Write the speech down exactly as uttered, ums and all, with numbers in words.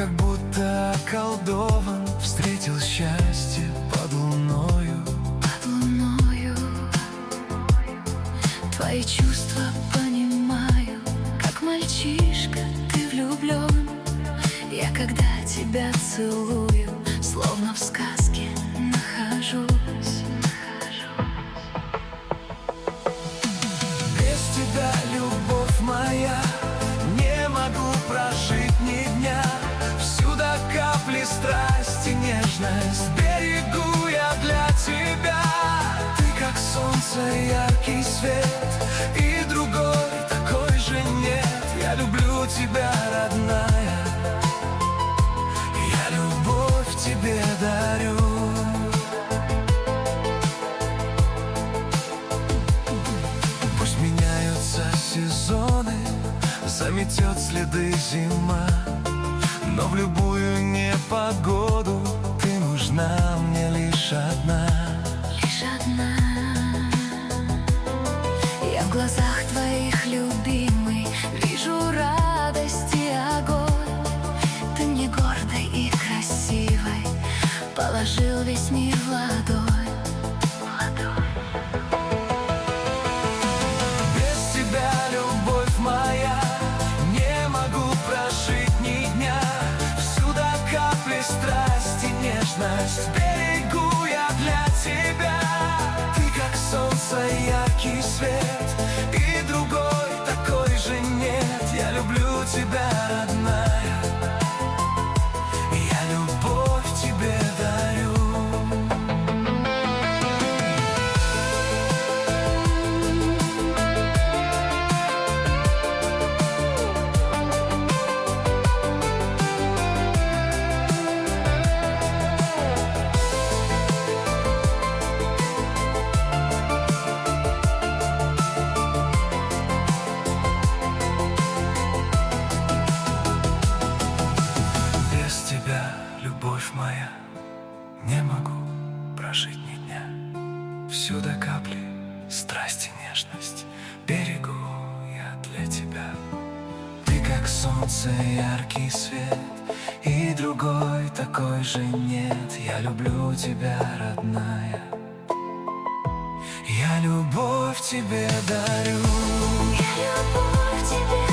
как будто околдован, встретил счастье под луною. Под луною твои чувства понимаю, как мальчишка ты влюблен. Я когда тебя целую, словно в сказке нахожусь. Без тебя, любовь моя, не могу прожить ни дня. Всюду капли страсти, нежность берегу я для тебя. Ты как солнце, яркий свет, и другой такой же нет. Я люблю тебя, родная, я любовь тебе дарю. Пусть меняются сезоны, заметет следы зима, но в любую непогоду ты нужна мне лишь одна. Лишь одна. Я в глазах твоих, любимый, вижу радость и огонь. Ты мне гордой и красивой положил весь мир в ладонь. В ладонь. Без тебя, любовь моя, не могу прожить ни дня. Всюду капли страсти, нежность берегу я для тебя. Ты как солнце, яркий свет, и другой такой же нет. Я люблю тебя, родная, я любовь тебе дарю. Любовь моя, не могу прожить ни дня. Всюду капли страсти, нежность берегу я для тебя. Ты как солнце, яркий свет, и другой такой же нет. Я люблю тебя, родная, я любовь тебе дарю. Я любовь тебе